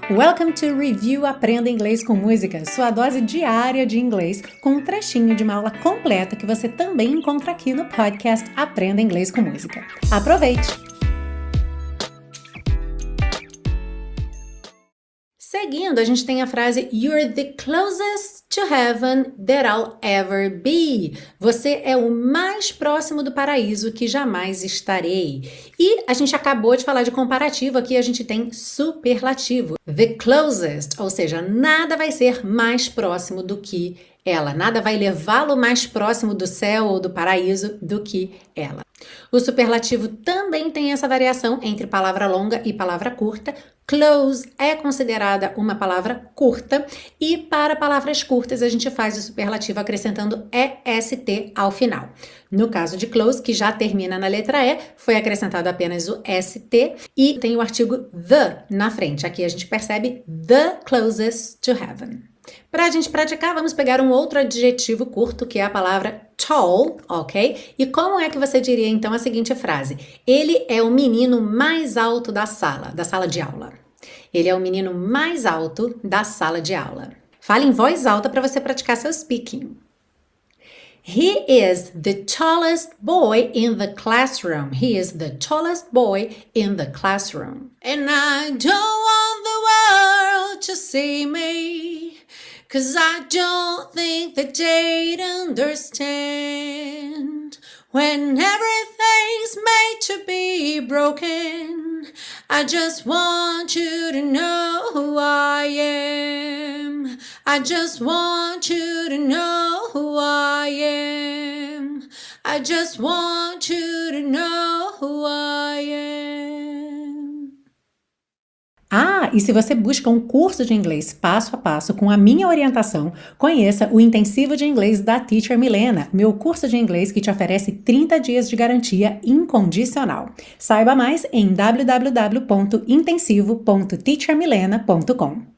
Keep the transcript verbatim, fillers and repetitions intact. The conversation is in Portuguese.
Welcome to Review Aprenda Inglês com Música, sua dose diária de inglês, com um trechinho de uma aula completa que você também encontra aqui no podcast Aprenda Inglês com Música. Aproveite! Seguindo, a gente tem a frase You're the closest to heaven that I'll ever be. Você é o mais próximo do paraíso que jamais estarei. E a gente acabou de falar de comparativo, aqui a gente tem superlativo. The closest, ou seja, nada vai ser mais próximo do que ela. Nada vai levá-lo mais próximo do céu ou do paraíso do que ela. O superlativo também tem essa variação entre palavra longa e palavra curta. Close é considerada uma palavra curta e para palavras curtas a gente faz o superlativo acrescentando est ao final. No caso de close, que já termina na letra E, foi acrescentado apenas o st e tem o artigo the na frente. Aqui a gente percebe the closest to heaven. Para a gente praticar, vamos pegar um outro adjetivo curto, que é a palavra tall, ok? E como é que você diria, então, a seguinte frase? Ele é o menino mais alto da sala, da sala de aula. Ele é o menino mais alto da sala de aula. Fale em voz alta para você praticar seu speaking. He is the tallest boy in the classroom. He is the tallest boy in the classroom. And I don't want the world to see me, 'cause I don't think that they'd understand. When everything's made to be broken, I just want you to know who I am. I just want you to know who I am. I just want you to know who I am. Ah, e se você busca um curso de inglês passo a passo com a minha orientação, conheça o Intensivo de Inglês da Teacher Milena, meu curso de inglês que te oferece trinta dias de garantia incondicional. Saiba mais em w w w ponto intensivo ponto teacher milena ponto com.